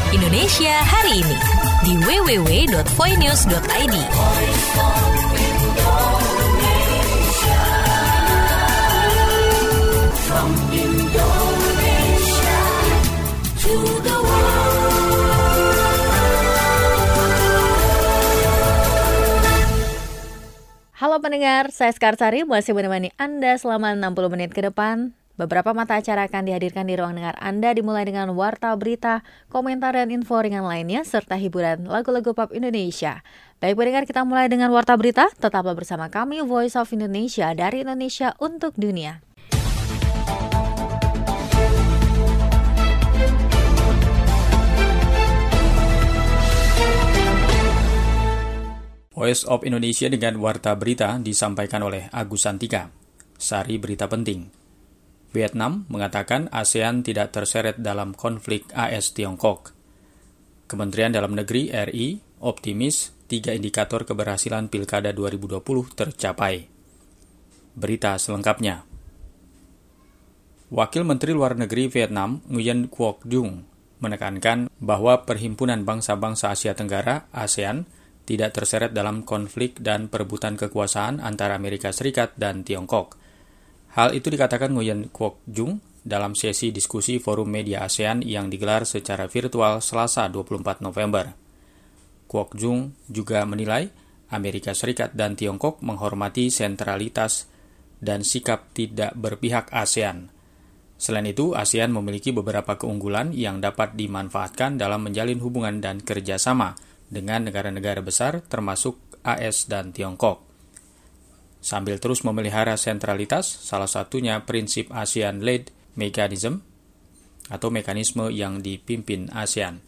Indonesia hari ini di www.voinews.id. From Indonesia to the world. Halo pendengar, saya Skarsari masih menemani Anda selama 60 menit ke depan. Beberapa mata acara akan dihadirkan di ruang dengar Anda dimulai dengan warta berita, komentar dan info ringan lainnya serta hiburan lagu-lagu pop Indonesia. Baik pendengar, kita mulai dengan warta berita. Tetaplah bersama kami Voice of Indonesia dari Indonesia untuk dunia. Voice of Indonesia dengan warta berita disampaikan oleh Agus Santika. Sari berita penting. Vietnam mengatakan ASEAN tidak terseret dalam konflik AS-Tiongkok. Kementerian Dalam Negeri RI optimis 3 indikator keberhasilan Pilkada 2020 tercapai. Berita selengkapnya. Wakil Menteri Luar Negeri Vietnam Nguyen Quoc Dung menekankan bahwa Perhimpunan Bangsa-Bangsa Asia Tenggara ASEAN tidak terseret dalam konflik dan perebutan kekuasaan antara Amerika Serikat dan Tiongkok. Hal itu dikatakan Nguyen Quoc Dung dalam sesi diskusi Forum Media ASEAN yang digelar secara virtual Selasa 24 November. Quoc Dung juga menilai Amerika Serikat dan Tiongkok menghormati sentralitas dan sikap tidak berpihak ASEAN. Selain itu, ASEAN memiliki beberapa keunggulan yang dapat dimanfaatkan dalam menjalin hubungan dan kerjasama dengan negara-negara besar termasuk AS dan Tiongkok. Sambil terus memelihara sentralitas, salah satunya prinsip ASEAN-led mechanism atau mekanisme yang dipimpin ASEAN.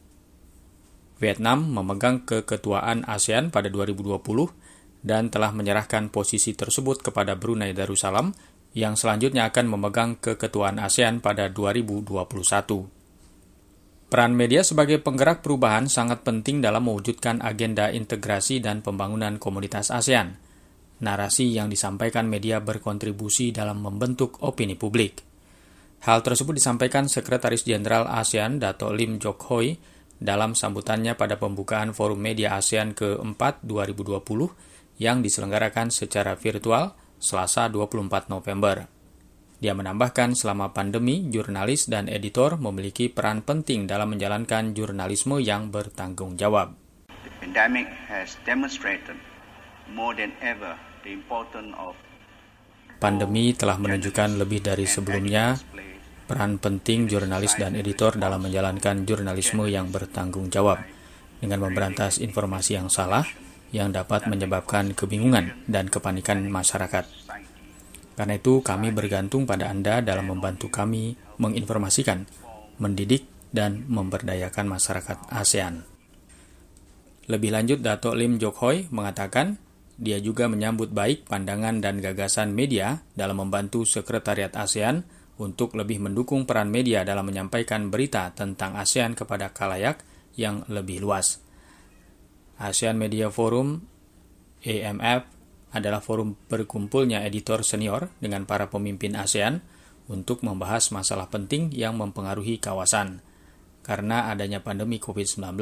Vietnam memegang keketuaan ASEAN pada 2020 dan telah menyerahkan posisi tersebut kepada Brunei Darussalam yang selanjutnya akan memegang keketuaan ASEAN pada 2021. Peran media sebagai penggerak perubahan sangat penting dalam mewujudkan agenda integrasi dan pembangunan komunitas ASEAN. Narasi yang disampaikan media berkontribusi dalam membentuk opini publik. Hal tersebut disampaikan Sekretaris Jenderal ASEAN Dato' Lim Jock Hoi dalam sambutannya pada pembukaan Forum Media ASEAN ke-4 2020 yang diselenggarakan secara virtual Selasa 24 November. Dia menambahkan selama pandemi, jurnalis dan editor memiliki peran penting dalam menjalankan jurnalisme yang bertanggung jawab. The pandemic has demonstrated more than ever. Pandemi telah menunjukkan lebih dari sebelumnya peran penting jurnalis dan editor dalam menjalankan jurnalisme yang bertanggung jawab dengan memberantas informasi yang salah yang dapat menyebabkan kebingungan dan kepanikan masyarakat. Karena itu, kami bergantung pada Anda dalam membantu kami menginformasikan, mendidik, dan memberdayakan masyarakat ASEAN. Lebih lanjut, Dato' Lim Jock Hoi mengatakan, dia juga menyambut baik pandangan dan gagasan media dalam membantu Sekretariat ASEAN untuk lebih mendukung peran media dalam menyampaikan berita tentang ASEAN kepada khalayak yang lebih luas. ASEAN Media Forum AMF adalah forum berkumpulnya editor senior dengan para pemimpin ASEAN untuk membahas masalah penting yang mempengaruhi kawasan karena adanya pandemi COVID-19.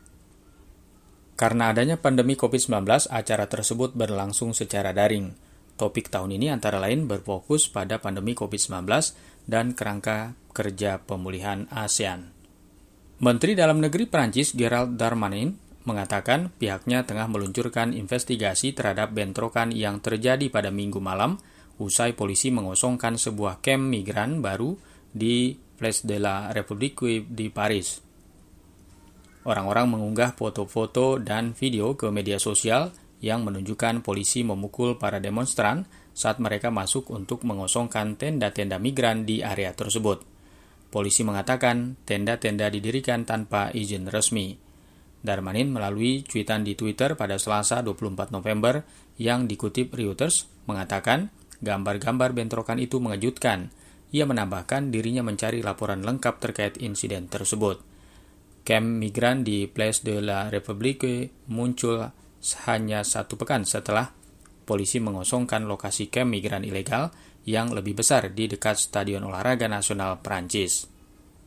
Karena adanya pandemi COVID-19, acara tersebut berlangsung secara daring. Topik tahun ini antara lain berfokus pada pandemi COVID-19 dan kerangka kerja pemulihan ASEAN. Menteri Dalam Negeri Prancis Gerald Darmanin mengatakan pihaknya tengah meluncurkan investigasi terhadap bentrokan yang terjadi pada Minggu malam usai polisi mengosongkan sebuah kamp migran baru di Place de la République di Paris. Orang-orang mengunggah foto-foto dan video ke media sosial yang menunjukkan polisi memukul para demonstran saat mereka masuk untuk mengosongkan tenda-tenda migran di area tersebut. Polisi mengatakan tenda-tenda didirikan tanpa izin resmi. Darmanin melalui cuitan di Twitter pada Selasa 24 November yang dikutip Reuters mengatakan gambar-gambar bentrokan itu mengejutkan. Ia menambahkan dirinya mencari laporan lengkap terkait insiden tersebut. Kamp migran di Place de la République muncul hanya 1 pekan setelah polisi mengosongkan lokasi kamp migran ilegal yang lebih besar di dekat Stadion Olahraga Nasional Prancis.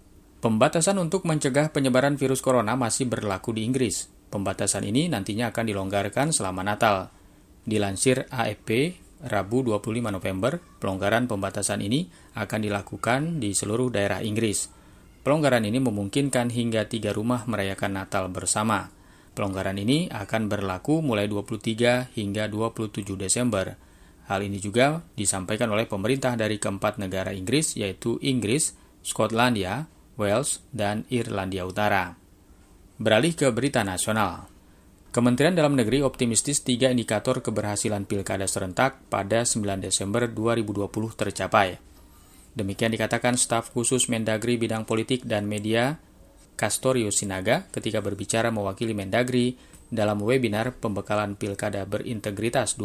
Pembatasan untuk mencegah penyebaran virus corona masih berlaku di Inggris. Pembatasan ini nantinya akan dilonggarkan selama Natal. Dilansir AFP, Rabu 25 November, pelonggaran pembatasan ini akan dilakukan di seluruh daerah Inggris. Pelonggaran ini memungkinkan hingga 3 rumah merayakan Natal bersama. Pelonggaran ini akan berlaku mulai 23 hingga 27 Desember. Hal ini juga disampaikan oleh pemerintah dari keempat negara Inggris, yaitu Inggris, Skotlandia, Wales, dan Irlandia Utara. Beralih ke berita nasional. Kementerian Dalam Negeri optimistis 3 indikator keberhasilan pilkada serentak pada 9 Desember 2020 tercapai. Demikian dikatakan staf khusus Mendagri bidang politik dan media, Castorius Sinaga, ketika berbicara mewakili Mendagri dalam webinar pembekalan pilkada berintegritas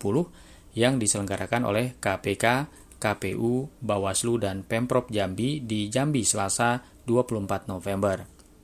2020 yang diselenggarakan oleh KPK, KPU, Bawaslu, dan Pemprov Jambi di Jambi Selasa 24 November.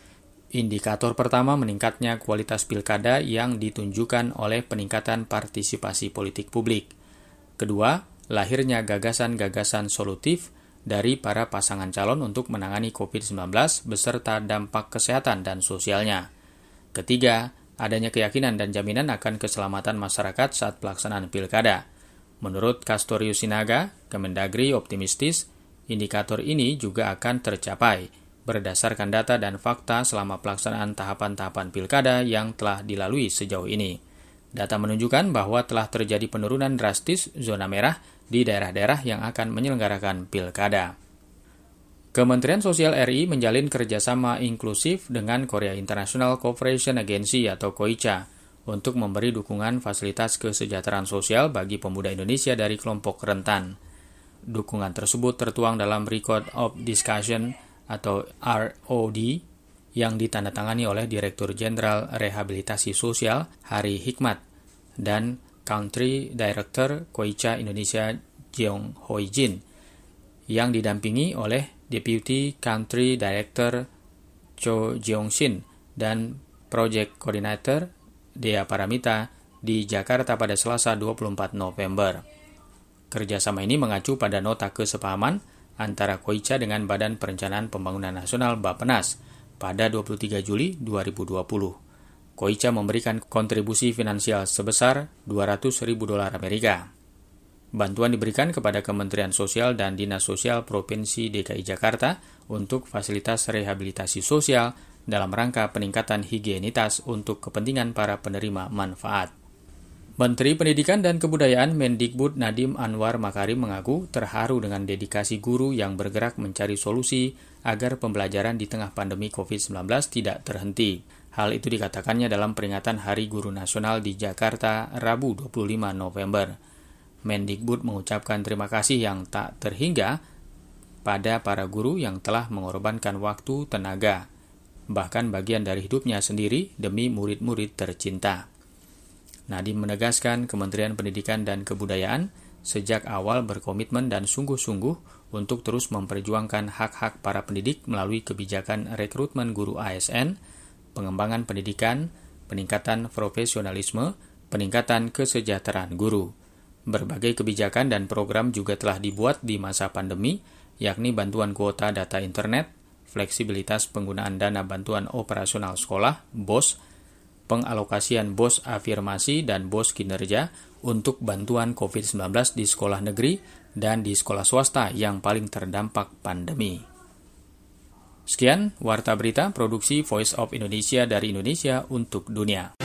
Indikator pertama meningkatnya kualitas pilkada yang ditunjukkan oleh peningkatan partisipasi politik publik. Kedua, lahirnya gagasan-gagasan solutif dari para pasangan calon untuk menangani COVID-19 beserta dampak kesehatan dan sosialnya. Ketiga, adanya keyakinan dan jaminan akan keselamatan masyarakat saat pelaksanaan pilkada. Menurut Castorius Sinaga, Kemendagri optimistis indikator ini juga akan tercapai berdasarkan data dan fakta selama pelaksanaan tahapan-tahapan pilkada yang telah dilalui sejauh ini. Data menunjukkan bahwa telah terjadi penurunan drastis zona merah di daerah-daerah yang akan menyelenggarakan pilkada. Kementerian Sosial RI menjalin kerjasama inklusif dengan Korea International Cooperation Agency atau KOICA untuk memberi dukungan fasilitas kesejahteraan sosial bagi pemuda Indonesia dari kelompok rentan. Dukungan tersebut tertuang dalam Record of Discussion atau ROD yang ditandatangani oleh Direktur Jenderal Rehabilitasi Sosial Hari Hikmat dan Country Director KOICA Indonesia Jeong Hoi Jin yang didampingi oleh Deputy Country Director Cho Jeong Shin dan Project Coordinator Dea Paramita di Jakarta pada Selasa 24 November. Kerjasama ini mengacu pada nota kesepahaman antara KOICA dengan Badan Perencanaan Pembangunan Nasional Bappenas pada 23 Juli 2020. KOICA memberikan kontribusi finansial sebesar $200.000. Bantuan diberikan kepada Kementerian Sosial dan Dinas Sosial Provinsi DKI Jakarta untuk fasilitas rehabilitasi sosial dalam rangka peningkatan higienitas untuk kepentingan para penerima manfaat. Menteri Pendidikan dan Kebudayaan Mendikbud Nadiem Anwar Makarim mengaku terharu dengan dedikasi guru yang bergerak mencari solusi agar pembelajaran di tengah pandemi COVID-19 tidak terhenti. Hal itu dikatakannya dalam peringatan Hari Guru Nasional di Jakarta, Rabu 25 November. Mendikbud mengucapkan terima kasih yang tak terhingga pada para guru yang telah mengorbankan waktu, tenaga, bahkan bagian dari hidupnya sendiri demi murid-murid tercinta. Nadiem menegaskan Kementerian Pendidikan dan Kebudayaan sejak awal berkomitmen dan sungguh-sungguh untuk terus memperjuangkan hak-hak para pendidik melalui kebijakan rekrutmen guru ASN, pengembangan pendidikan, peningkatan profesionalisme, peningkatan kesejahteraan guru. Berbagai kebijakan dan program juga telah dibuat di masa pandemi, yakni bantuan kuota data internet, fleksibilitas penggunaan dana bantuan operasional sekolah, BOS, pengalokasian BOS afirmasi dan BOS kinerja untuk bantuan COVID-19 di sekolah negeri dan di sekolah swasta yang paling terdampak pandemi. Sekian Warta Berita Produksi Voice of Indonesia dari Indonesia untuk Dunia.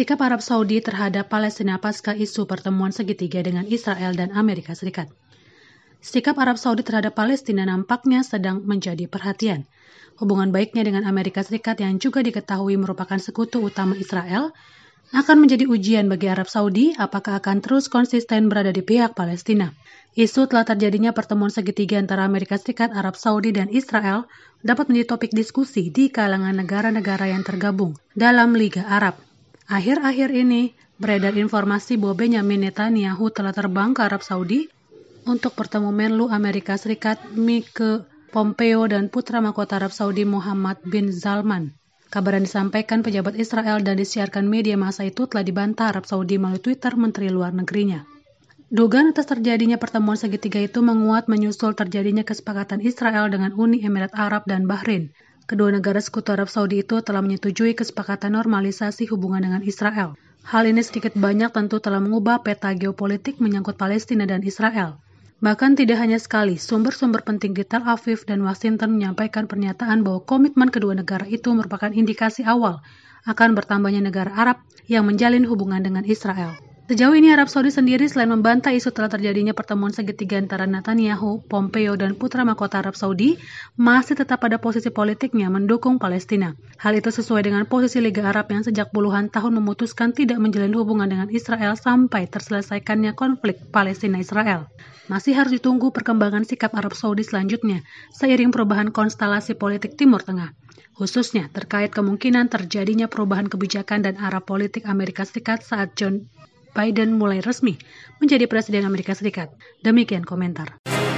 Sikap Arab Saudi terhadap Palestina pasca isu pertemuan segitiga dengan Israel dan Amerika Serikat. Sikap Arab Saudi terhadap Palestina nampaknya sedang menjadi perhatian. Hubungan baiknya dengan Amerika Serikat yang juga diketahui merupakan sekutu utama Israel akan menjadi ujian bagi Arab Saudi apakah akan terus konsisten berada di pihak Palestina. Isu telah terjadinya pertemuan segitiga antara Amerika Serikat, Arab Saudi, dan Israel dapat menjadi topik diskusi di kalangan negara-negara yang tergabung dalam Liga Arab. Akhir-akhir ini, beredar informasi bahwa Benjamin Netanyahu telah terbang ke Arab Saudi untuk bertemu Menlu Amerika Serikat Mike Pompeo dan putra mahkota Arab Saudi Muhammad bin Salman. Kabar yang disampaikan pejabat Israel dan disiarkan media massa itu telah dibantah Arab Saudi melalui Twitter Menteri Luar Negerinya. Dugaan atas terjadinya pertemuan segitiga itu menguat menyusul terjadinya kesepakatan Israel dengan Uni Emirat Arab dan Bahrain. Kedua negara sekutu Arab Saudi itu telah menyetujui kesepakatan normalisasi hubungan dengan Israel. Hal ini sedikit banyak tentu telah mengubah peta geopolitik menyangkut Palestina dan Israel. Bahkan tidak hanya sekali, sumber-sumber penting di Tel Aviv dan Washington menyampaikan pernyataan bahwa komitmen kedua negara itu merupakan indikasi awal akan bertambahnya negara Arab yang menjalin hubungan dengan Israel. Sejauh ini Arab Saudi sendiri selain membantah isu telah terjadinya pertemuan segitiga antara Netanyahu, Pompeo, dan putra mahkota Arab Saudi, masih tetap pada posisi politiknya mendukung Palestina. Hal itu sesuai dengan posisi Liga Arab yang sejak puluhan tahun memutuskan tidak menjalin hubungan dengan Israel sampai terselesaikannya konflik Palestina-Israel. Masih harus ditunggu perkembangan sikap Arab Saudi selanjutnya, seiring perubahan konstelasi politik Timur Tengah. Khususnya terkait kemungkinan terjadinya perubahan kebijakan dan arah politik Amerika Serikat saat John Biden mulai resmi menjadi Presiden Amerika Serikat. Demikian komentar.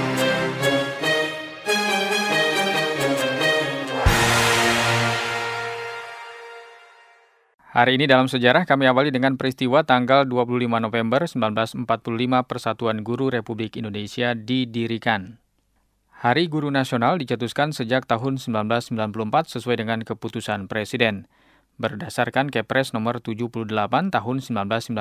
Hari ini dalam sejarah kami awali dengan peristiwa tanggal 25 November 1945 Persatuan Guru Republik Indonesia didirikan. Hari Guru Nasional dicetuskan sejak tahun 1994 sesuai dengan keputusan Presiden. Berdasarkan Kepres nomor 78 tahun 1994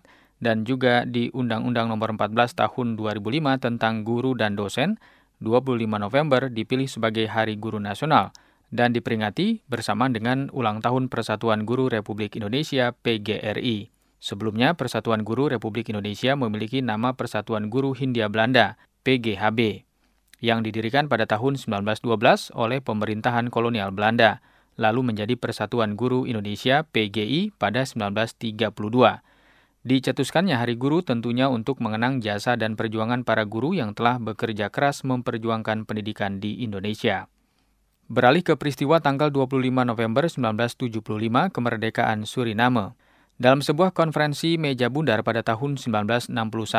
dan juga di Undang-Undang nomor 14 tahun 2005 tentang guru dan dosen, 25 November dipilih sebagai Hari Guru Nasional dan diperingati bersamaan dengan ulang tahun Persatuan Guru Republik Indonesia PGRI. Sebelumnya, Persatuan Guru Republik Indonesia memiliki nama Persatuan Guru Hindia Belanda PGHB yang didirikan pada tahun 1912 oleh pemerintahan kolonial Belanda, lalu menjadi Persatuan Guru Indonesia PGI pada 1932. Dicetuskannya Hari Guru tentunya untuk mengenang jasa dan perjuangan para guru yang telah bekerja keras memperjuangkan pendidikan di Indonesia. Beralih ke peristiwa tanggal 25 November 1975, kemerdekaan Suriname. Dalam sebuah konferensi meja bundar pada tahun 1961,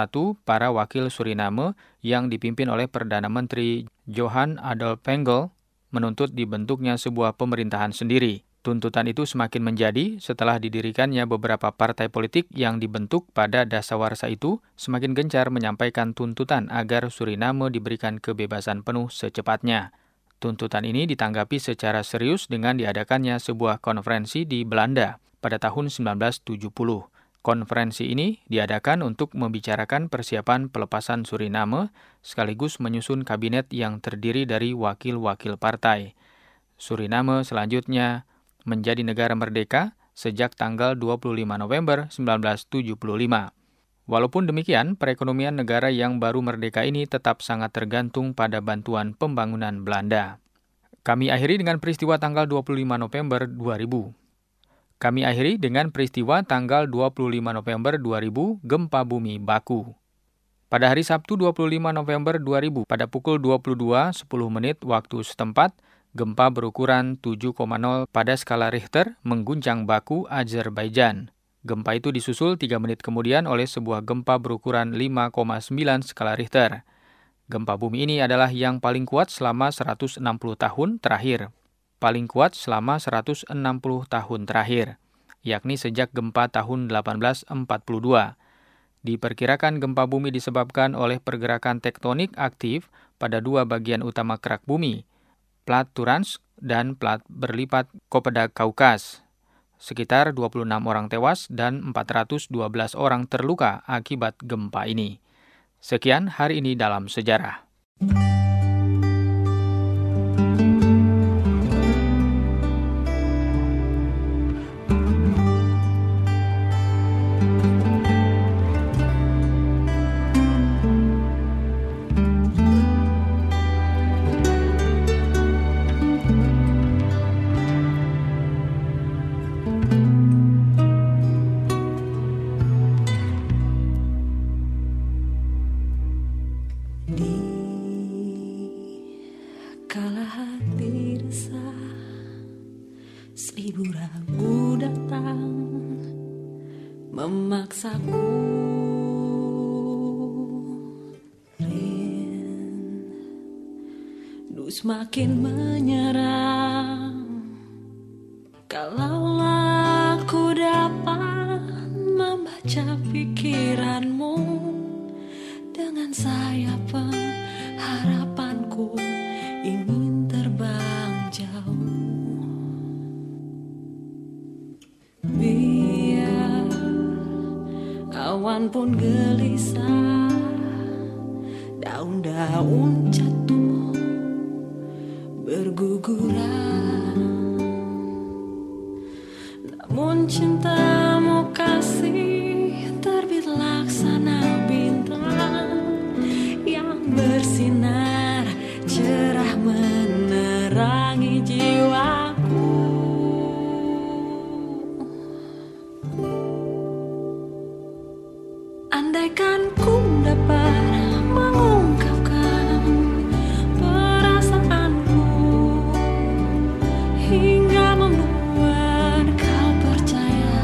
para wakil Suriname yang dipimpin oleh Perdana Menteri Johan Adolf Pengel menuntut dibentuknya sebuah pemerintahan sendiri. Tuntutan itu semakin menjadi setelah didirikannya beberapa partai politik yang dibentuk pada dasawarsa itu semakin gencar menyampaikan tuntutan agar Suriname diberikan kebebasan penuh secepatnya. Tuntutan ini ditanggapi secara serius dengan diadakannya sebuah konferensi di Belanda pada tahun 1970. Konferensi ini diadakan untuk membicarakan persiapan pelepasan Suriname sekaligus menyusun kabinet yang terdiri dari wakil-wakil partai. Suriname selanjutnya menjadi negara merdeka sejak tanggal 25 November 1975. Walaupun demikian, perekonomian negara yang baru merdeka ini tetap sangat tergantung pada bantuan pembangunan Belanda. Kami akhiri dengan peristiwa tanggal 25 November 2000. Kami akhiri dengan peristiwa tanggal 25 November 2000, gempa bumi Baku. Pada hari Sabtu 25 November 2000, pada pukul 22.10 waktu setempat, gempa berukuran 7,0 pada skala Richter mengguncang Baku, Azerbaijan. Gempa itu disusul 3 menit kemudian oleh sebuah gempa berukuran 5,9 skala Richter. Gempa bumi ini adalah yang paling kuat selama 160 tahun terakhir. Paling kuat selama 160 tahun terakhir, yakni sejak gempa tahun 1842. Diperkirakan gempa bumi disebabkan oleh pergerakan tektonik aktif pada dua bagian utama kerak bumi, plat Turansk dan plat berlipat Kopeda-Kaukas. Sekitar 26 orang tewas dan 412 orang terluka akibat gempa ini. Sekian hari ini dalam sejarah. memaksaku rindu semakin menyerang. Kalaulah aku dapat membaca pikiranmu dengan sayap pengharapanku ingin terbang jauh. Biar awan pun gelisah, daun-daun jatuh berguguran, namun cintamu kasih terbit laksana bintang yang bersinar cerah menerangi jiwaku. Andaikan ku dapat mengungkapkan perasaanku hingga membuat kau percaya,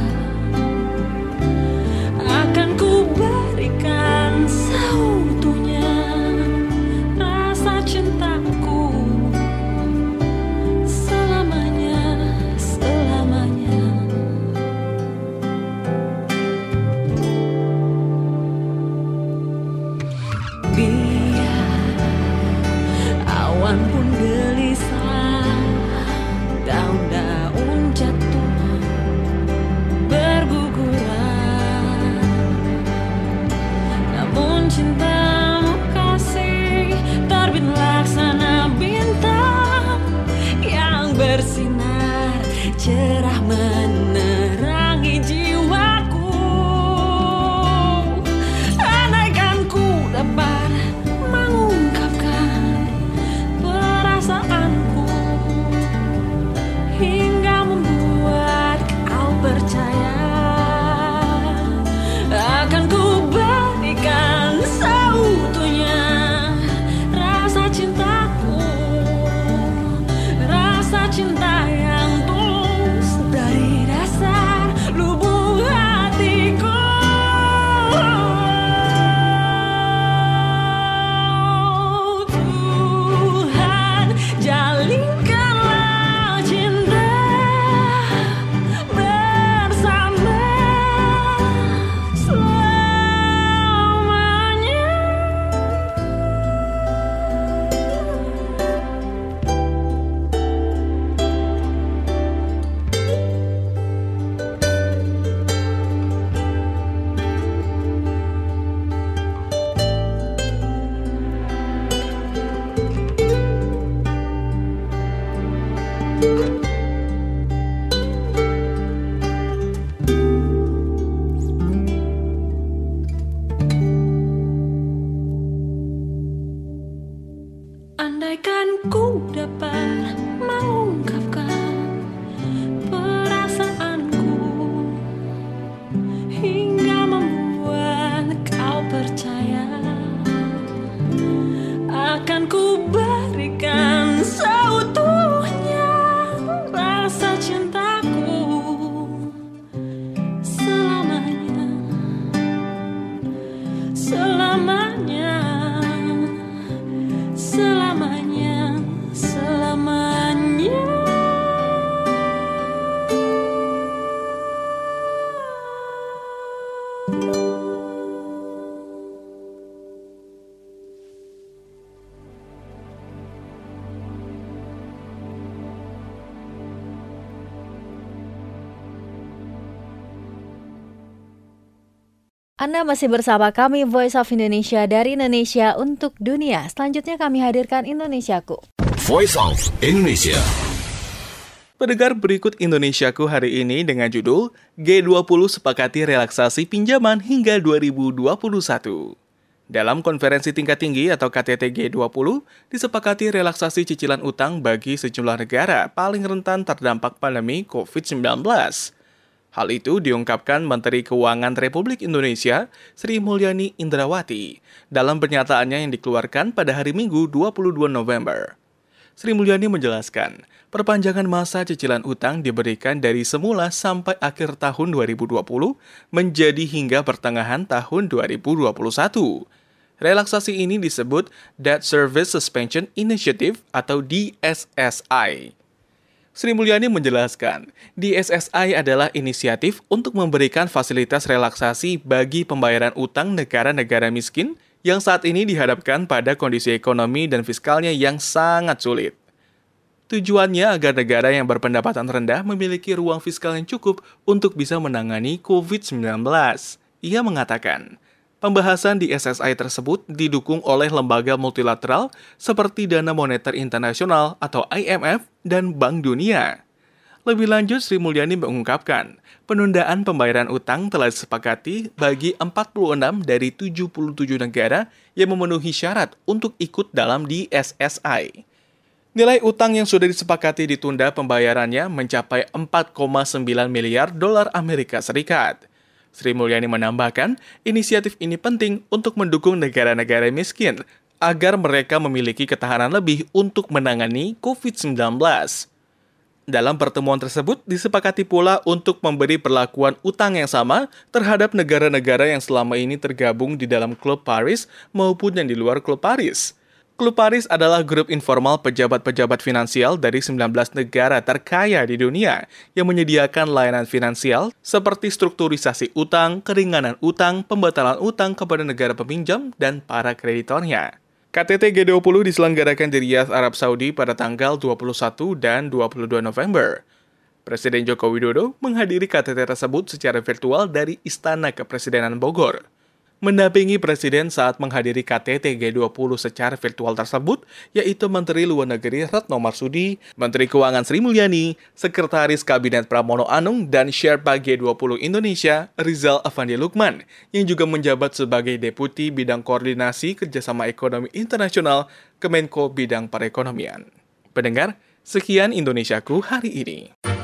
akan ku berikan seutuhnya rasa cintaku selamanya, selamanya. Biar awan pun gelisah, daun-daun jatuh berguguran, namun cintamu kasih terbit laksana bintang yang bersinar cerah menerangi jiwaku. Andaikan ku dapat mengungkapkan perasaanku hingga membuat kau percaya, akan ku berikan seutuhnya rasa cintaku, rasa cinta yang tulus dari dasar lubuk hatiku. Tuhan, jalinkanlah cinta bersama selamanya. Andaikan ku dapat mengungkapkan perasaanku hingga membuat kau percaya, akan ku berikan seutuhnya rasa cintaku selamanya, selamanya, selamanya, selamanya. Anda masih bersama kami Voice of Indonesia dari Indonesia untuk dunia. Selanjutnya kami hadirkan Indonesiaku. Voice of Indonesia. Pendengar, berikut Indonesiaku hari ini dengan judul G20 sepakati relaksasi pinjaman hingga 2021. Dalam konferensi tingkat tinggi atau KTT G20, disepakati relaksasi cicilan utang bagi sejumlah negara paling rentan terdampak pandemi COVID-19. Hal itu diungkapkan Menteri Keuangan Republik Indonesia, Sri Mulyani Indrawati, dalam pernyataannya yang dikeluarkan pada hari Minggu 22 November. Sri Mulyani menjelaskan, perpanjangan masa cicilan utang diberikan dari semula sampai akhir tahun 2020 menjadi hingga pertengahan tahun 2021. Relaksasi ini disebut Debt Service Suspension Initiative atau DSSI. Sri Mulyani menjelaskan, DSSI adalah inisiatif untuk memberikan fasilitas relaksasi bagi pembayaran utang negara-negara miskin yang saat ini dihadapkan pada kondisi ekonomi dan fiskalnya yang sangat sulit. Tujuannya agar negara yang berpendapatan rendah memiliki ruang fiskal yang cukup untuk bisa menangani COVID-19. Ia mengatakan, pembahasan di SSI tersebut didukung oleh lembaga multilateral seperti Dana Moneter Internasional atau IMF dan Bank Dunia. Lebih lanjut, Sri Mulyani mengungkapkan, penundaan pembayaran utang telah disepakati bagi 46 dari 77 negara yang memenuhi syarat untuk ikut dalam DSSI. Nilai utang yang sudah disepakati ditunda pembayarannya mencapai 4,9 miliar dolar Amerika Serikat. Sri Mulyani menambahkan, inisiatif ini penting untuk mendukung negara-negara miskin agar mereka memiliki ketahanan lebih untuk menangani COVID-19. Dalam pertemuan tersebut, disepakati pula untuk memberi perlakuan utang yang sama terhadap negara-negara yang selama ini tergabung di dalam Klub Paris maupun yang di luar Klub Paris. Klub Paris adalah grup informal pejabat-pejabat finansial dari 19 negara terkaya di dunia yang menyediakan layanan finansial seperti strukturisasi utang, keringanan utang, pembatalan utang kepada negara peminjam, dan para kreditornya. KTT G20 diselenggarakan di Riyadh, Arab Saudi pada tanggal 21 dan 22 November. Presiden Joko Widodo menghadiri KTT tersebut secara virtual dari Istana Kepresidenan Bogor. Mendampingi Presiden saat menghadiri KTT G20 secara virtual tersebut, yaitu Menteri Luar Negeri Retno Marsudi, Menteri Keuangan Sri Mulyani, Sekretaris Kabinet Pramono Anung, dan Sherpa G20 Indonesia Rizal Afandi Lukman, yang juga menjabat sebagai Deputi Bidang Koordinasi Kerjasama Ekonomi Internasional Kemenko Bidang Perekonomian. Pendengar, sekian Indonesiaku hari ini.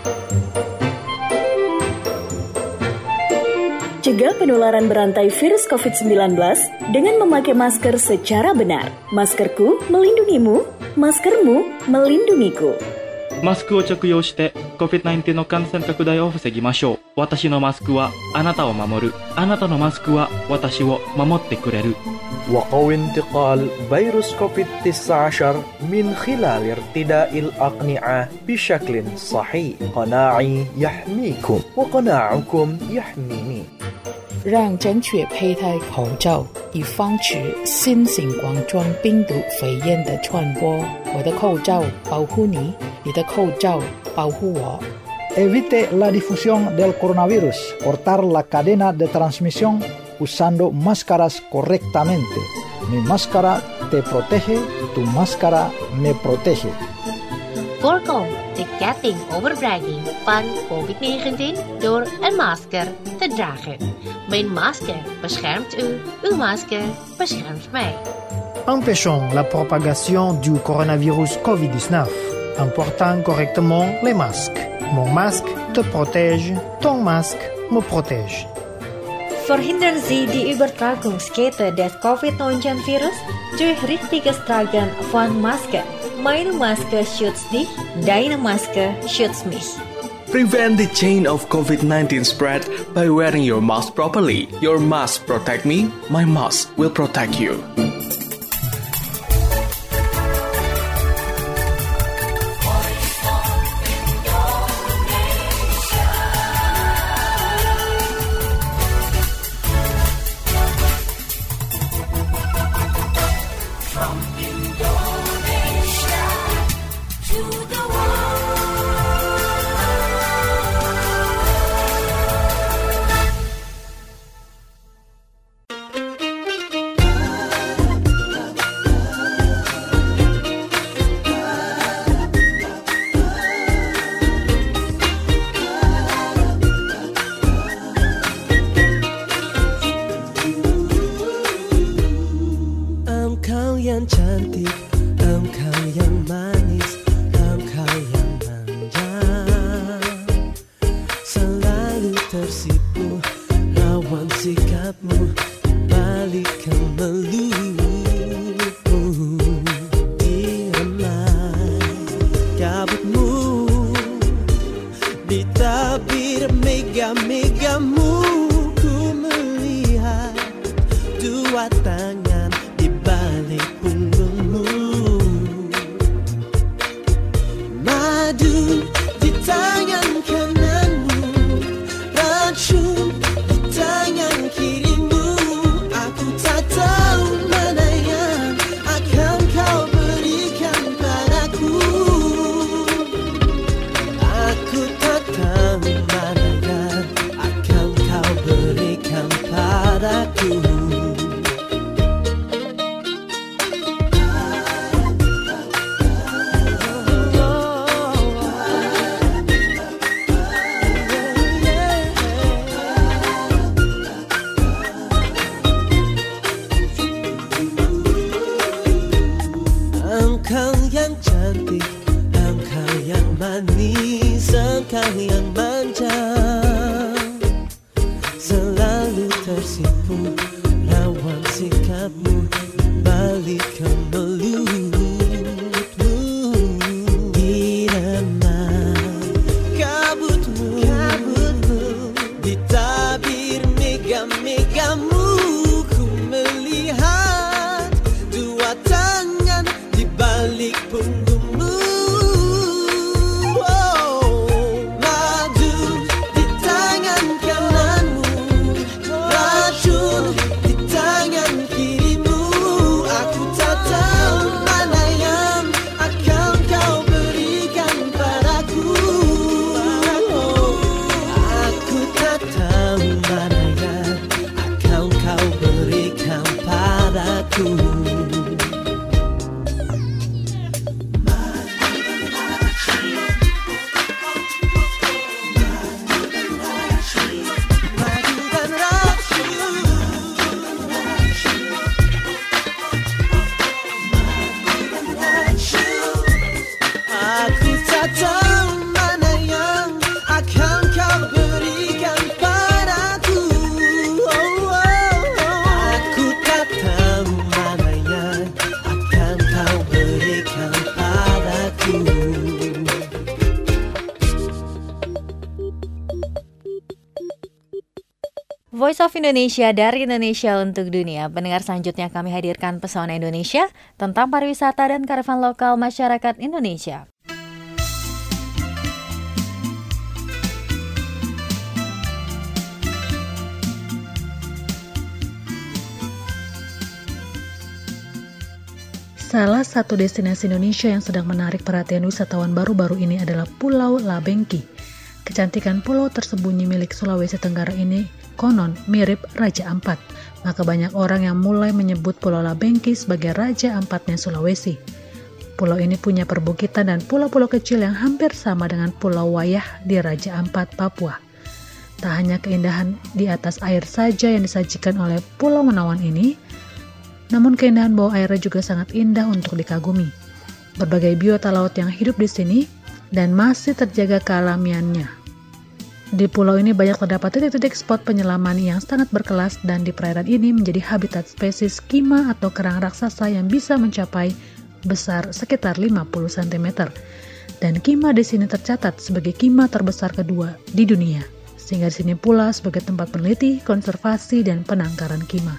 Cegah penularan berantai virus COVID-19 dengan memakai masker secara benar. Maskerku melindungimu, maskermu melindungiku. マスクを着用して COVID-19 の感染拡大を防ぎましょう。私のマスクはあなたを守る。あなたのマスクは私を守ってくれる。 وقوي انتقال فيروس كوفيد-19 من خلال ارتداء الأقنعة بشكل صحيح. قناعي يحميكم وقناعكم يحميني. 让正确佩戴口罩，以防止新型冠状病毒肺炎的传播。我的口罩保护你，你的口罩保护我。 Evite la difusión del coronavirus. Cortar la cadena de transmisión usando máscaras correctamente. Mi máscara te protege, tu máscara me protege. Voorkom de getting overdraging van COVID-19 door een masker te dragen. Mijn masker beschermt u, uw masker beschermt mij. Empêchons la propagation du coronavirus COVID-19 en portant correctement les masques. Mon masque te protège, ton masque me protège. Verhindern Sie die Übertragungskette des COVID-19-Virus durch richtiges Tragen von Masken. Meine Maske schützt dich, deine Maske schützt mich. Prevent the chain of COVID-19 spread by wearing your mask properly. Your mask protect me, my mask will protect you. yang cantik, engkau yang manis, engkau yang manja. Selalu tersipu lawan sikapmu, balikkan melulu irama. padaku. Engkau yang cantik, engkau yang manis, engkau yang manja, selalu tersipu rawan sikapmu, balik ke mulutmu, irama kabutmu, ditabir mega-megamu, ku melihat dua tangan di balik punggungmu. Madu di tangan kananmu, racun di tangan kirimu. Aku tak tahu mana yang akan kau berikan padaku. Aku tak tahu mana yang akan kau berikan padaku. Aku tak tahu mana yang akan kau berikan padaku. Aku tak tahu mana yang akan kau berikan padaku. Voice of Indonesia dari Indonesia untuk dunia. Pendengar, selanjutnya kami hadirkan Pesona Indonesia tentang pariwisata dan kearifan lokal masyarakat Indonesia. Salah satu destinasi Indonesia yang sedang menarik perhatian wisatawan baru-baru ini adalah Pulau Labengki. Kecantikan pulau tersembunyi milik Sulawesi Tenggara ini konon mirip Raja Ampat, maka banyak orang yang mulai menyebut Pulau Labengki sebagai Raja Ampatnya Sulawesi. Pulau ini punya perbukitan dan pulau-pulau kecil yang hampir sama dengan Pulau Wayah di Raja Ampat, Papua. Tak hanya keindahan di atas air saja yang disajikan oleh Pulau Menawan ini, namun keindahan bawah airnya juga sangat indah untuk dikagumi. Berbagai biota laut yang hidup di sini dan masih terjaga kealamiannya. Di pulau ini banyak terdapat titik-titik spot penyelaman yang sangat berkelas, dan di perairan ini menjadi habitat spesies kima atau kerang raksasa yang bisa mencapai besar sekitar 50 cm. Dan kima di sini tercatat sebagai kima terbesar kedua di dunia, sehingga di sini pula sebagai tempat peneliti, konservasi, dan penangkaran kima.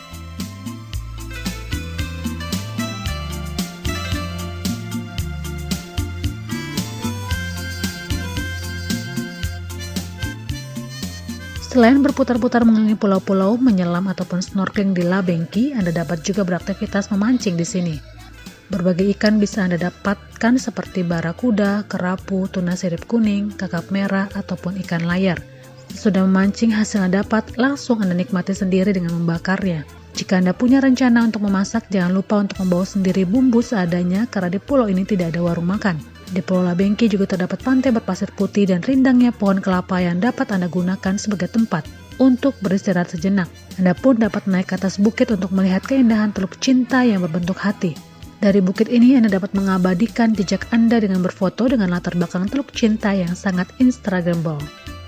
Selain berputar-putar mengelilingi pulau-pulau, menyelam ataupun snorkeling di Labengki, Anda dapat juga beraktivitas memancing di sini. Berbagai ikan bisa Anda dapatkan seperti barakuda, kerapu, tuna sirip kuning, kakap merah, ataupun ikan layar. Sesudah memancing, hasil Anda dapat langsung Anda nikmati sendiri dengan membakarnya. Jika Anda punya rencana untuk memasak, jangan lupa untuk membawa sendiri bumbu seadanya karena di pulau ini tidak ada warung makan. Di Pulau Labengki juga terdapat pantai berpasir putih dan rindangnya pohon kelapa yang dapat Anda gunakan sebagai tempat untuk beristirahat sejenak. Anda pun dapat naik ke atas bukit untuk melihat keindahan Teluk Cinta yang berbentuk hati. Dari bukit ini Anda dapat mengabadikan jejak Anda dengan berfoto dengan latar belakang Teluk Cinta yang sangat instagramable.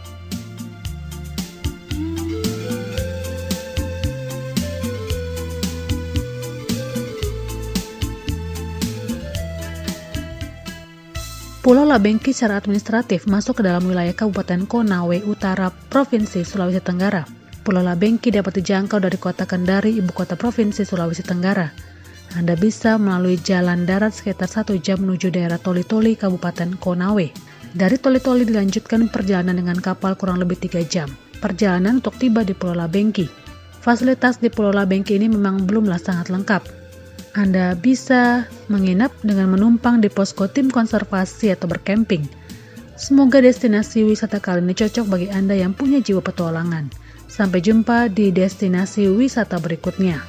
Pulau Labengki secara administratif masuk ke dalam wilayah Kabupaten Konawe Utara, Provinsi Sulawesi Tenggara. Pulau Labengki dapat dijangkau dari kota Kendari, ibu kota Provinsi Sulawesi Tenggara. Anda bisa melalui jalan darat sekitar 1 jam menuju daerah Toli-Toli, Kabupaten Konawe. Dari Toli-Toli dilanjutkan perjalanan dengan kapal kurang lebih 3 jam. Perjalanan untuk tiba di Pulau Labengki. Fasilitas di Pulau Labengki ini memang belumlah sangat lengkap. Anda bisa menginap dengan menumpang di posko tim konservasi atau berkemping. Semoga destinasi wisata kali ini cocok bagi Anda yang punya jiwa petualangan. Sampai jumpa di destinasi wisata berikutnya.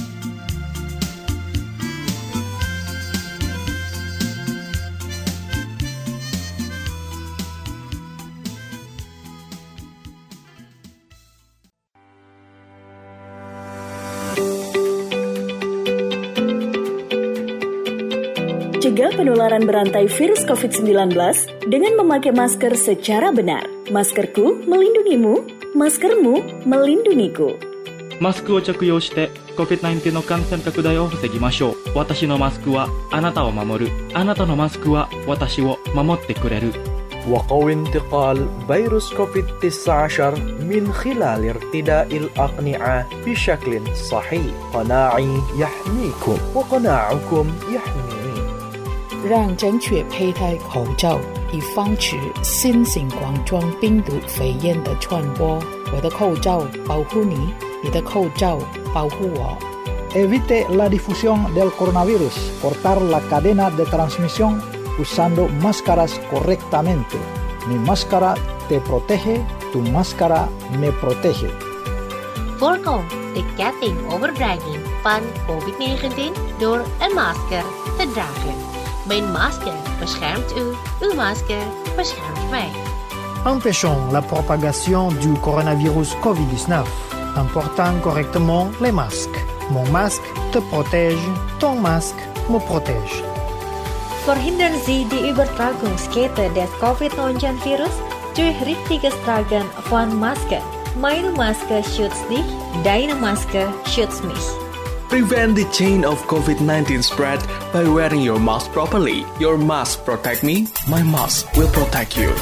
Cegah penularan berantai virus COVID-19 dengan memakai masker secara benar. Maskerku melindungimu, maskermu melindungiku. マスクを着用して COVID-19 の感染拡大を防ぎましょう。私のマスクはあなたを守る。あなたのマスクは私を守ってくれる。 وقوي انتقال فيروس كوفيد-19 من خلال ارتداء الأقنعة بشكل صحيح. قناعي يحميكم وقناعكم يحميني. 让正确佩戴口罩，以防止新型冠状病毒肺炎的传播。我的口罩保护你，你的口罩保护我。 Evite la difusión del coronavirus. Cortar la cadena de transmisión usando máscaras correctamente. Mi máscara te protege, tu máscara me protege. Voorkom de ketting overdraging van COVID-19 door een masker te dragen. Mijn masker beschermt u, uw masker beschermt mij. Empêchons la propagation du coronavirus Covid-19 en portant correctement les masques. Mon masque te protège, ton masque me protège. Verhindern Sie die Übertragungskette des Covid-19-Virus durch richtiges Tragen von Maske. Meine Maske schützt dich, deine Maske schützt mich. Prevent the chain of COVID-19 spread by wearing your mask properly. Your mask protect me, my mask will protect you.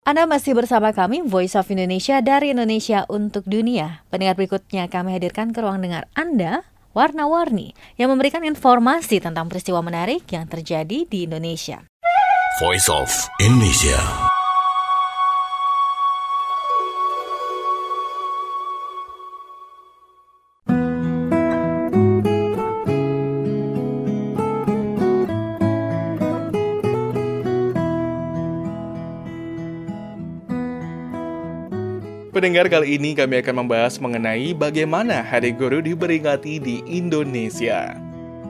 Anda masih bersama kami, Voice of Indonesia dari Indonesia untuk Dunia. Pendengar berikutnya kami hadirkan ke ruang dengar Anda, Warna-Warni, yang memberikan informasi tentang peristiwa menarik yang terjadi di Indonesia. Voice of Indonesia. Pendengar, kali ini kami akan membahas mengenai bagaimana Hari Guru diperingati di Indonesia.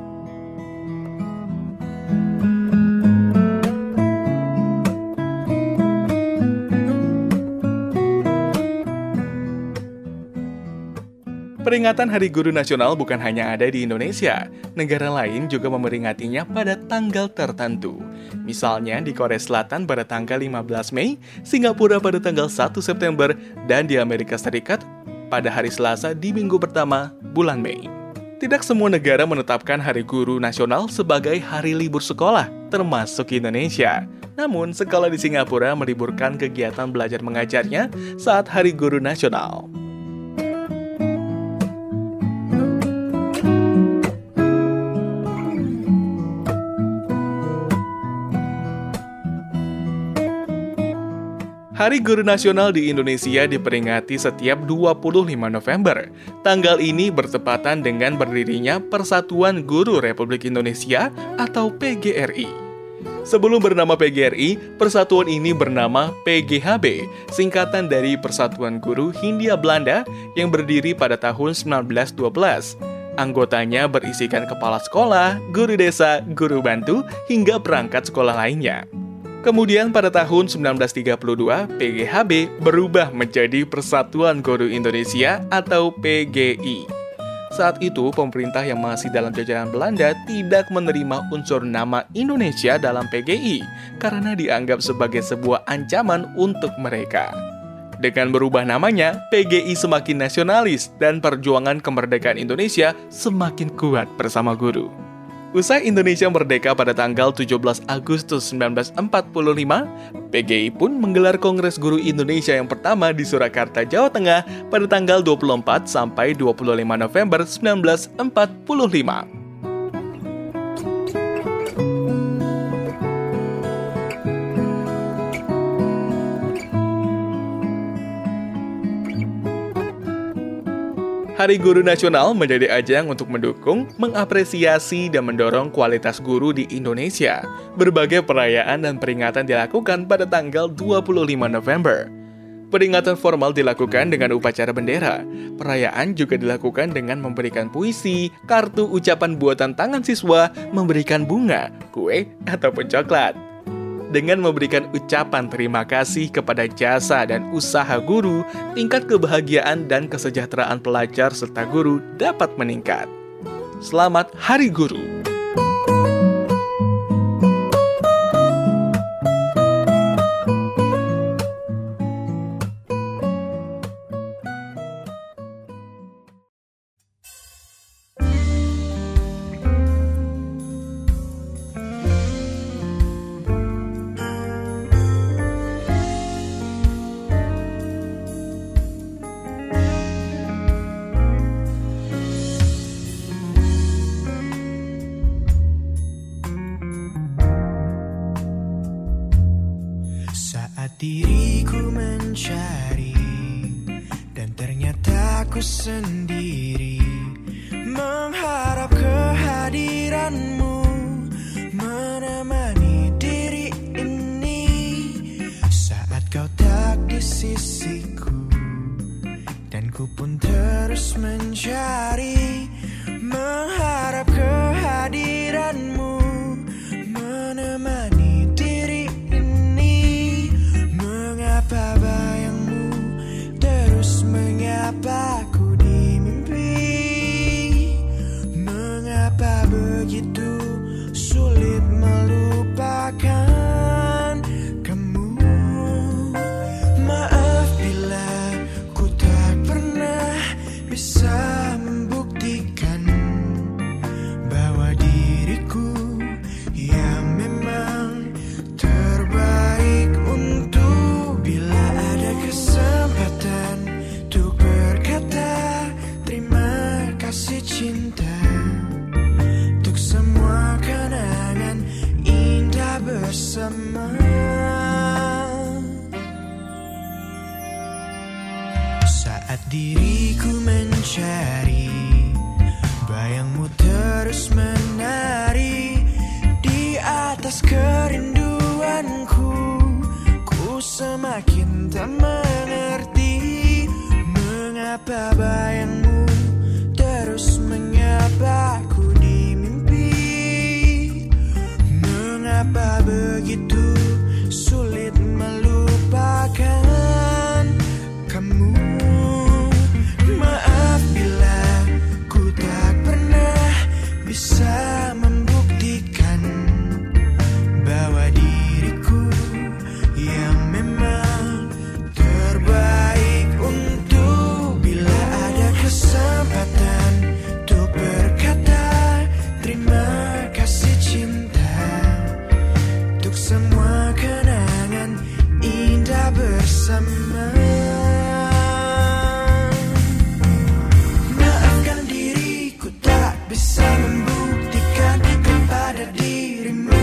Peringatan Hari Guru Nasional bukan hanya ada di Indonesia, negara lain juga memperingatinya pada tanggal tertentu. Misalnya di Korea Selatan pada tanggal 15 Mei, Singapura pada tanggal 1 September, dan di Amerika Serikat pada hari Selasa di minggu pertama bulan Mei. Tidak semua negara menetapkan Hari Guru Nasional sebagai hari libur sekolah, termasuk Indonesia. Namun, sekolah di Singapura meliburkan kegiatan belajar mengajarnya saat Hari Guru Nasional. Hari Guru Nasional di Indonesia diperingati setiap 25 November. Tanggal ini bertepatan dengan berdirinya Persatuan Guru Republik Indonesia atau PGRI. Sebelum bernama PGRI, persatuan ini bernama PGHB, singkatan dari Persatuan Guru Hindia Belanda yang berdiri pada tahun 1912. Anggotanya berisikan kepala sekolah, guru desa, guru bantu, hingga perangkat sekolah lainnya. Kemudian pada tahun 1932, PGHB berubah menjadi Persatuan Guru Indonesia atau PGI. Saat itu, pemerintah yang masih dalam jajahan Belanda tidak menerima unsur nama Indonesia dalam PGI karena dianggap sebagai sebuah ancaman untuk mereka. Dengan berubah namanya, PGI semakin nasionalis dan perjuangan kemerdekaan Indonesia semakin kuat bersama guru. Usai Indonesia merdeka pada tanggal 17 Agustus 1945, PGI pun menggelar Kongres Guru Indonesia yang pertama di Surakarta, Jawa Tengah pada tanggal 24 sampai 25 November 1945. Hari Guru Nasional menjadi ajang untuk mendukung, mengapresiasi, dan mendorong kualitas guru di Indonesia. Berbagai perayaan dan peringatan dilakukan pada tanggal 25 November. Peringatan formal dilakukan dengan upacara bendera. Perayaan juga dilakukan dengan memberikan puisi, kartu ucapan buatan tangan siswa, memberikan bunga, kue, ataupun coklat. Dengan memberikan ucapan terima kasih kepada jasa dan usaha guru, tingkat kebahagiaan dan kesejahteraan pelajar serta guru dapat meningkat. Selamat Hari Guru! Diriku mencari dan ternyata aku sendiri, mengharap kehadiranmu menemani diri ini saat kau tak di sisiku, dan ku pun terus mencari, mengharap kehadiranmu menemani diri ini. Mengapa bayangmu terus menyapaku di mimpi? Mengapa begitu sulit melupakan kamu? Maaf bila ku tak pernah bisa membuktikan bahwa diriku yang memang terbaik untuk bila Saat diriku mencari, bayangmu terus menari di atas kerinduanku. Ku semakin tak mengerti mengapa bayangmu terus menyapaku di mimpi. Mengapa begitu sulit melupakan kamu. Maaf bila ku tak pernah bisa membuktikan bahwa diriku yang memang terbaik untuk. Bila ada kesempatan untuk berkata terima kasih cinta untuk semua kenangan indah bersama. Maafkan diriku tak bisa membuktikan kepada dirimu.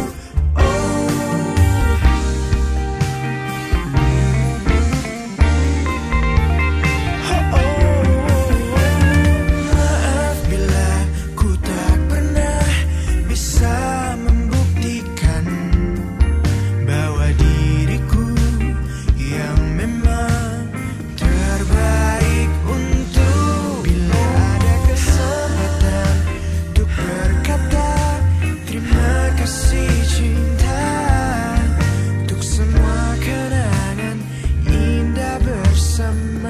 Maaf bila ku tak pernah bisa membuktikan bahwa diriku yang memang terbaik untuk. Bila ada kesempatan untuk berkata terima kasih cinta untuk semua kenangan indah bersama.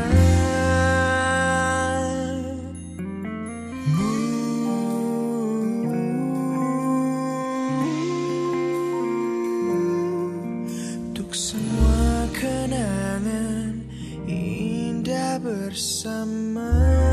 Untuk semua kenangan indah bersama.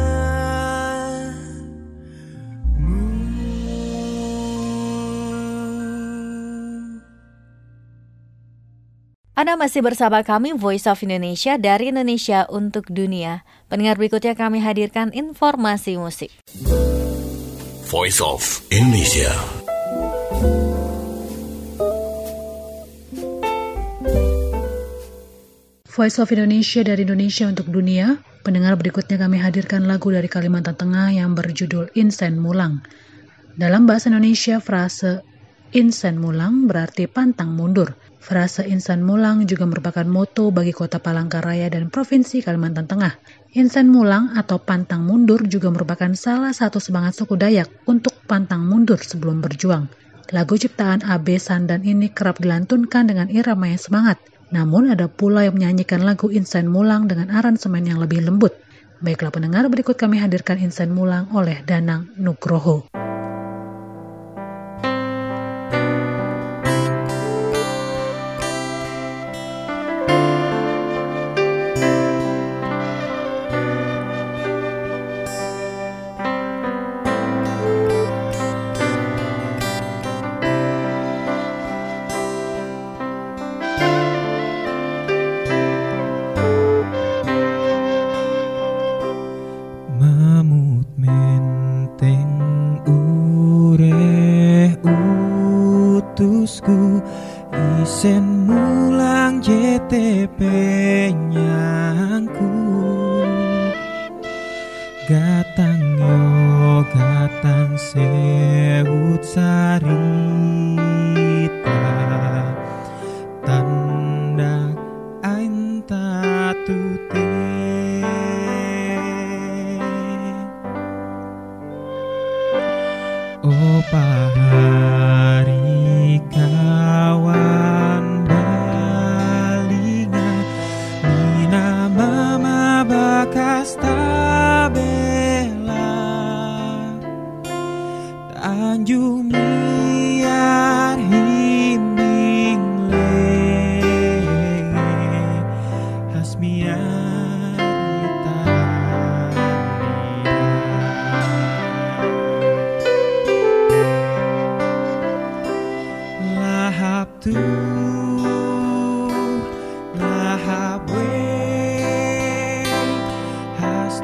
Anda masih bersama kami Voice of Indonesia dari Indonesia untuk Dunia. Pendengar, berikutnya kami hadirkan informasi musik. Voice of Indonesia. Voice of Indonesia dari Indonesia untuk Dunia. Pendengar, berikutnya kami hadirkan lagu dari Kalimantan Tengah yang berjudul Insen Mulang. Dalam bahasa Indonesia, frase Insen Mulang berarti pantang mundur. Frase Insen Mulang juga merupakan moto bagi Kota Palangkaraya dan Provinsi Kalimantan Tengah. Insen Mulang atau pantang mundur juga merupakan salah satu semangat suku Dayak untuk pantang mundur sebelum berjuang. Lagu ciptaan AB Sandan ini kerap dilantunkan dengan irama yang semangat. Namun ada pula yang menyanyikan lagu Insen Mulang dengan aransemen yang lebih lembut. Baiklah pendengar, berikut kami hadirkan Insen Mulang oleh Danang Nugroho. Isen mulang JTP nyangku Gatang yo gatang sewut sarita Tanda ainta tute Opa hari kawan balinga Nina mama bakas tabela Tanjung liar himbing lenge Hasmian tu lahab we has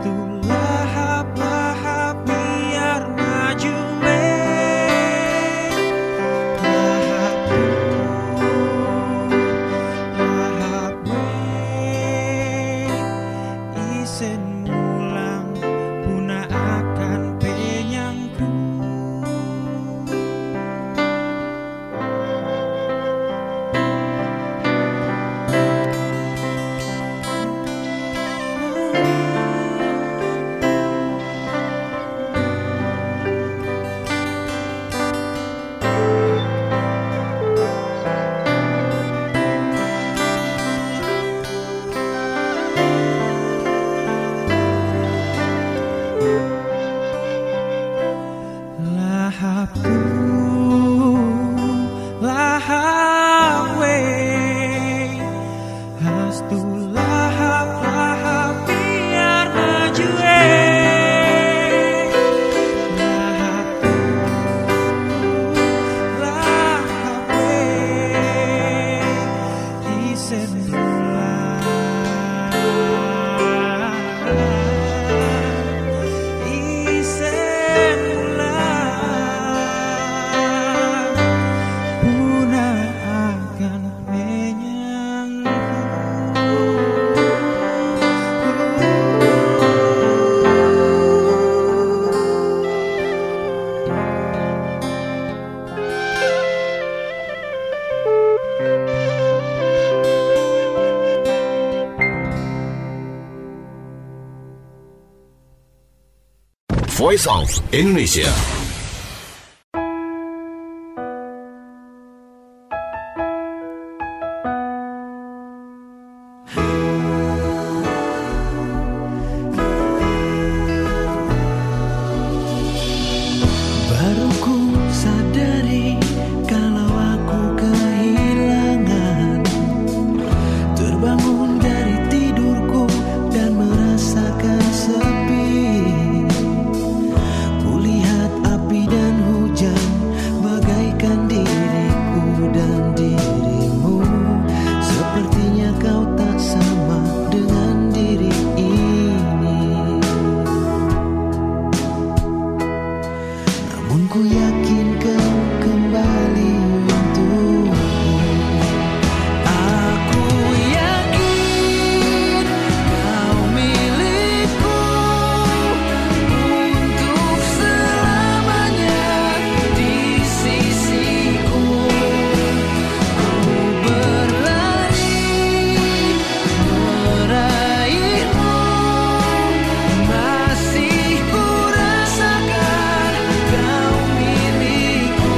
Voice of Indonesia. Baru ku sadari kalau aku kehilangan, terbangun dari tidurku dan merasakan sepi. Kulihat api dan hujan bagaikan diriku dan dirimu. Sepertinya kau tak sama dengan diri ini. Namun ku yakin kau kembali untukku. Aku yakin kau milikku untuk selamanya di sisiku. Ku berlari meraihmu, masih ku rasakan kau milikku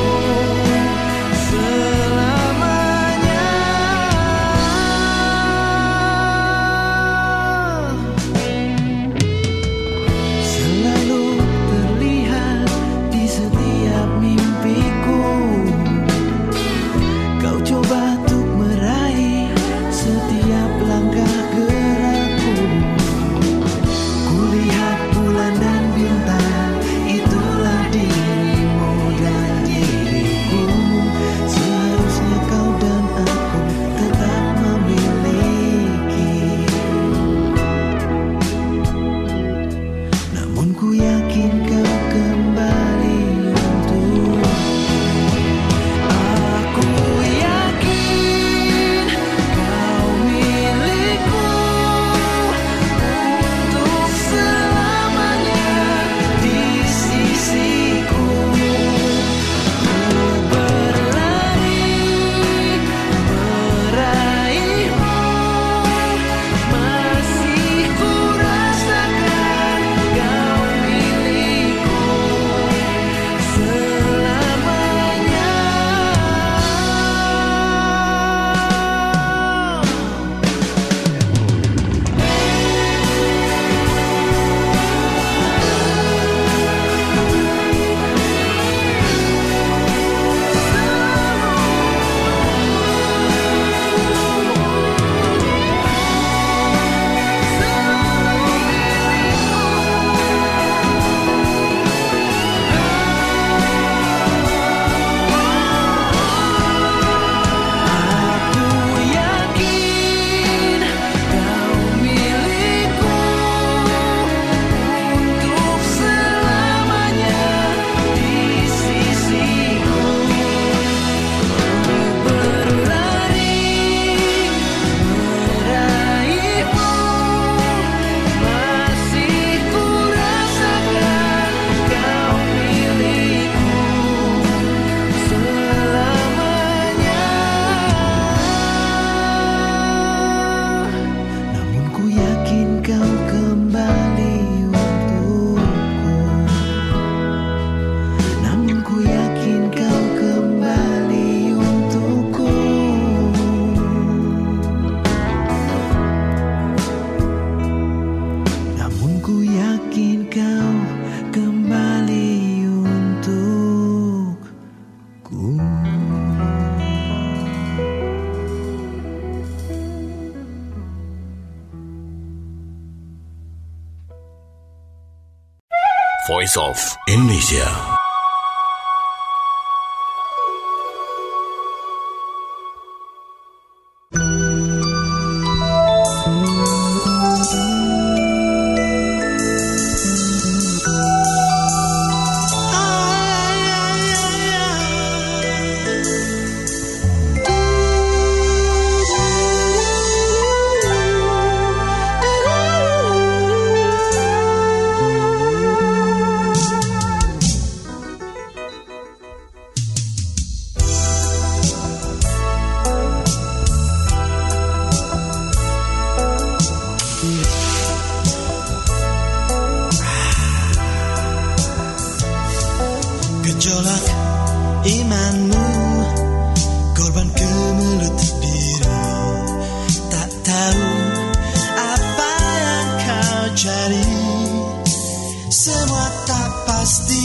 selamanya. Selalu terlihat di setiap mimpiku. Kau coba untuk meraih setiap langkah gerakku. Kulihat bulan dan bintang, itulah dirimu dan diriku. Seharusnya kau dan aku tetap memiliki. Namun ku yakin kau kembali untukku. Aku yakin kau milikku untuk selamanya di sisiku. Ku berlari meraihmu, masih ku rasakan kau milikku selamanya. Aku yakin kau milikku untuk selamanya di sisiku. Ku berlari meraihmu, masih ku rasakan kau milikku selamanya. Namun ku yakin kau kembali untukku. Namun ku yakin kau kembali untukku. Namun ku yakin kau kembali untukku. Voice of Indonesia. gejolak imanmu, korban kemelut diri. Tak tahu apa yang kau cari, semua tak pasti.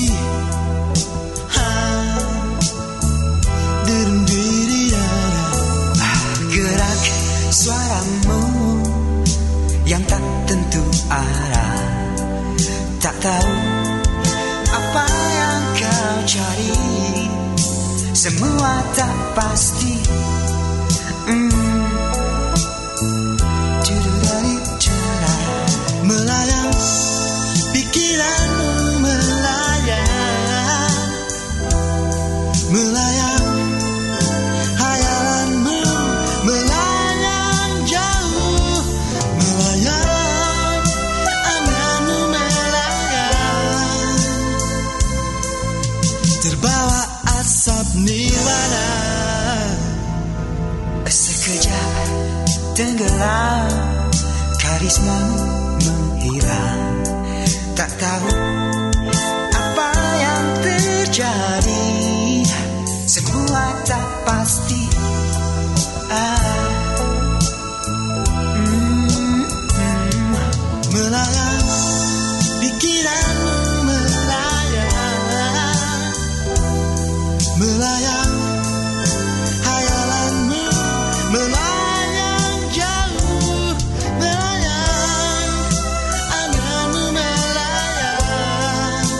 Gerak suaramu yang tak tentu arah, tak tahu apa yang kau cari, semua tak pasti. Melayang pikiranmu, melayang, melayang hayalanmu, melayang jauh, melayang anganmu, melayang terbawa asap nirwana. Sekejap tenggelam, karismamu menghilang, tak tahu apa yang terjadi, semua tak pasti. Melayang pikiranmu, melayang, melayang hayalanmu, melayang jauh, melayang anganmu, melayang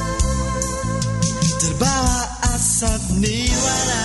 terbawa asap nirwana.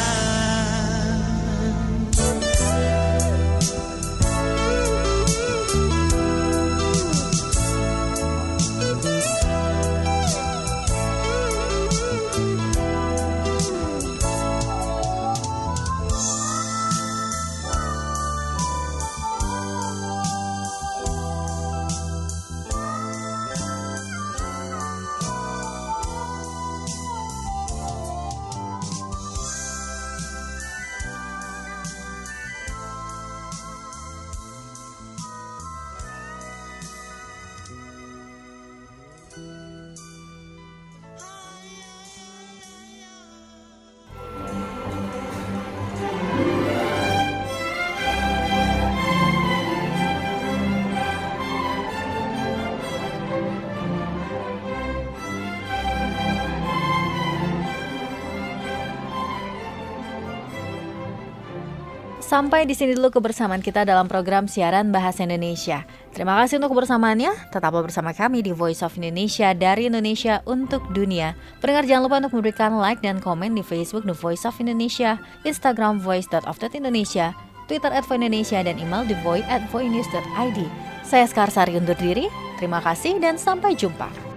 Sampai di sini dulu kebersamaan kita dalam program siaran Bahasa Indonesia. Terima kasih untuk kebersamaannya. Tetaplah bersama kami di Voice of Indonesia, dari Indonesia untuk dunia. Pendengar jangan lupa untuk memberikan like dan komen di Facebook The Voice of Indonesia, Instagram voice.of.indonesia, Twitter @voindonesia, dan email thevoice@voinews.id. Saya Skarsari undur diri. Terima kasih dan sampai jumpa.